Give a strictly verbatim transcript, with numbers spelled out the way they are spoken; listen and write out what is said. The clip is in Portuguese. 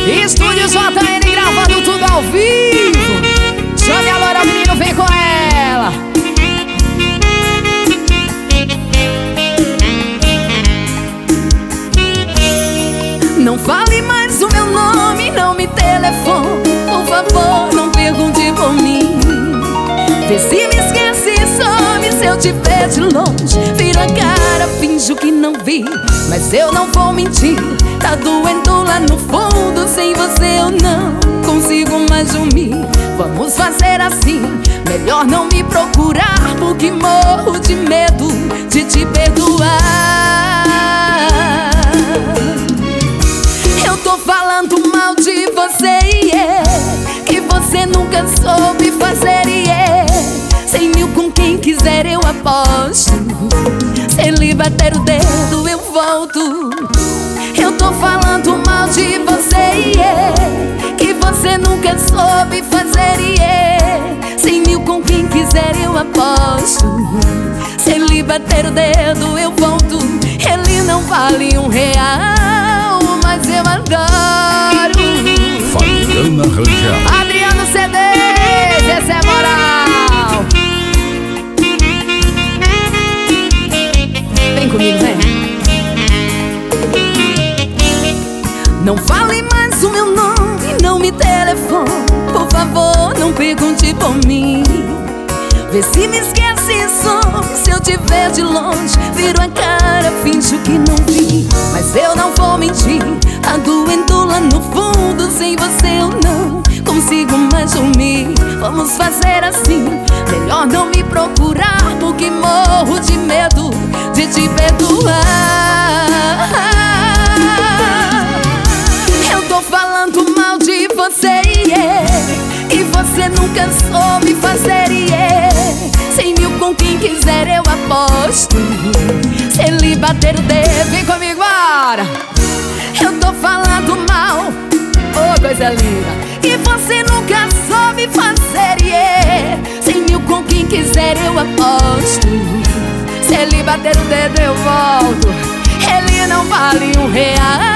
Estúdio J N gravando tudo ao vivo. Chame a loira, menino, vem com ela. Não fale mais o meu nome, não me telefone. Por favor, não pergunte por mim. Vê se me esquece e some se eu te ver de longe. Vira a cara, finjo que não vi, mas eu não vou mentir. Tá doendo lá no fundo, sem você eu não consigo mais dormir. Vamos fazer assim, melhor não me procurar, porque morro de medo de te perdoar. Eu tô falando mal de você, yeah, que você nunca soube fazer, yeah. Cem mil com quem quiser eu aposto. Se ele bater o dedo eu volto. Eu tô falando mal de você, yeah, que você nunca soube fazer, yeah. Cem mil com quem quiser eu aposto. Se ele bater o dedo eu volto. Ele não vale um real, mas eu adoro. Fabiana Rangel, Adriano C Ds, essa é moral. Vem comigo, vem. Não fale mais o meu nome, não me telefone. Por favor, não pergunte por mim. Vê se me esquece e some se eu te ver de longe. Viro a cara, finjo que não vi, mas eu não vou mentir. Tá doendo lá no fundo, sem você eu não consigo mais dormir. Vamos fazer assim, melhor não me procurar, porque morro de medo de te perdoar. Eu tô falando mal de você, yeah, e você nunca soube fazer, yeah. Cem mil com quem quiser eu aposto. Se ele bater o dedo, vem comigo, bora. Eu tô falando mal, oh coisa linda, e você nunca soube fazer, yeah. Cem mil com quem quiser eu aposto. Se ele bater o dedo eu volto. Ele não vale um real,